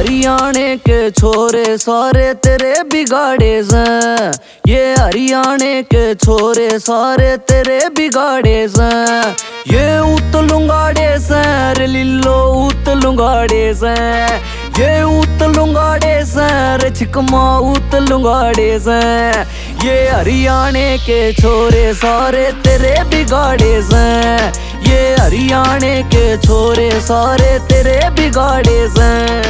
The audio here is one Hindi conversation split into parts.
हरियाणे के छोरे सारे तेरे बिगाड़े से, ये हरियाणे के छोरे सारे तेरे बिगाड़े से। ये उतलुंगाड़े से रे लिल्लो उतलुंगाड़े से, ये उतलुंगाड़े से रे छिकमा उतलुंगाड़े से। ये हरियाणे के छोरे सारे तेरे बिगाड़े से, ये हरियाणे के छोरे सारे तेरे बिगाड़े से।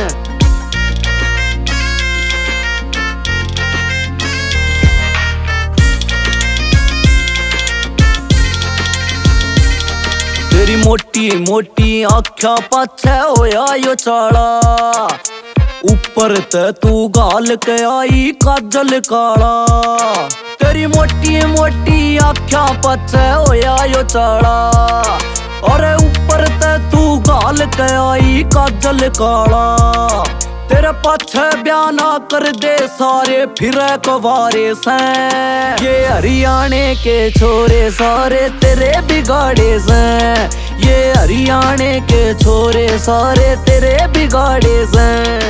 तेरी मोटी मोटी आख्या पाछे होया यो चाला, ऊपर ते तू गाल के आई काजल काला। तेरी मोटी मोटी आख्या पाछे होया यो चाला, अरे ऊपर ते तू गाल के आई काजल काला। तेरे पाछे बयाना कर दे सारे फिरे कवारे से, ये हरियाणे के छोरे सारे तेरे बिगाड़े से। ये हरियाणे के छोरे सारे तेरे बिगाड़े से।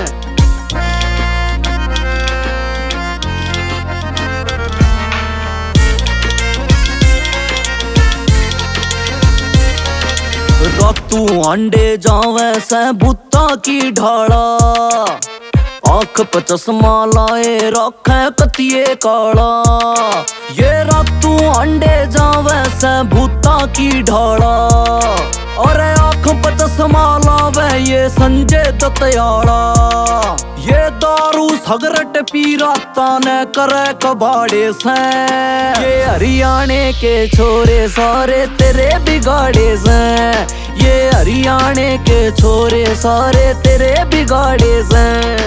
रातू अंडे जावे से बुत्ता की ढाला, आँख पे चश्मा लाए रखे कतिये काला। ये रातू अंडे जावे से भूता की ढाला, अरे आँख पे चश्मा लावे ये संजय दत्तयाला। ये दारू सगरट पी राता ने करे कबाड़े से, ये हरियाणे के छोरे सारे तेरे बिगाड़े से। ये हरियाणे के छोरे सारे तेरे बिगाड़े से।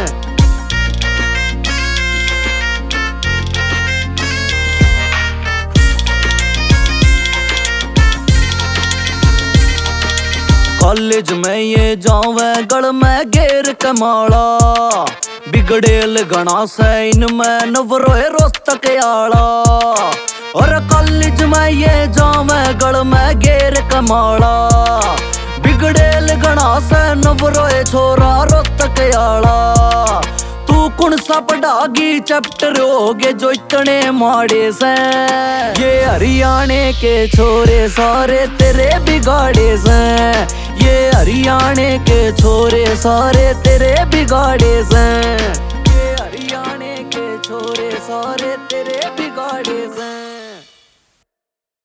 कॉलेज में ये जावे गढ़ में घेर कमाला, बिगड़ेल गणा से इनमें नवरोए रोस्तक आला। और कॉलेज में ये जावे गढ़ में घेर कमाला, बिगड़ेल गणा से नवरोए छोरा रोस्तक आला। तू कौन सा पढ़ागी चैप्टर होगे जो इतने माड़े से, ये हरियाणे के छोरे सारे तेरे बिगाड़े से। ये हरियाणे के छोरे सारे तेरे बिगाड़े से, ये हरियाणे के छोरे सारे तेरे बिगाड़े